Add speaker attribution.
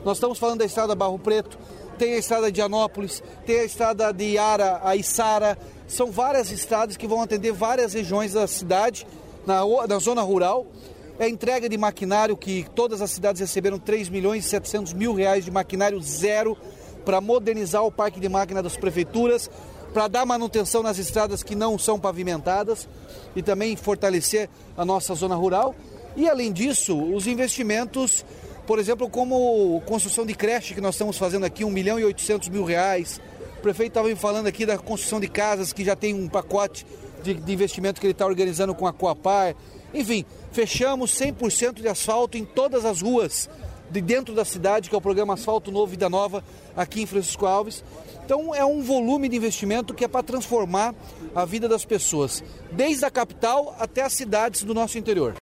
Speaker 1: Nós estamos falando da estrada Barro Preto, tem a estrada de Anópolis, tem a estrada de Iara a Içara. São várias estradas que vão atender várias regiões da cidade, na zona rural. É entrega de maquinário, que todas as cidades receberam 3 milhões e 700 mil reais de maquinário zero para modernizar o parque de máquina das prefeituras, para dar manutenção nas estradas que não são pavimentadas e também fortalecer a nossa zona rural. E além disso, os investimentos, por exemplo, como construção de creche que nós estamos fazendo aqui, 1 milhão e 800 mil reais. O prefeito estava me falando aqui da construção de casas, que já tem um pacote de investimento que ele está organizando com a Coapar. Enfim, fechamos 100% de asfalto em todas as ruas de dentro da cidade, que é o programa Asfalto Novo Vida Nova, aqui em Francisco Alves. Então é um volume de investimento que é para transformar a vida das pessoas, desde a capital até as cidades do nosso interior.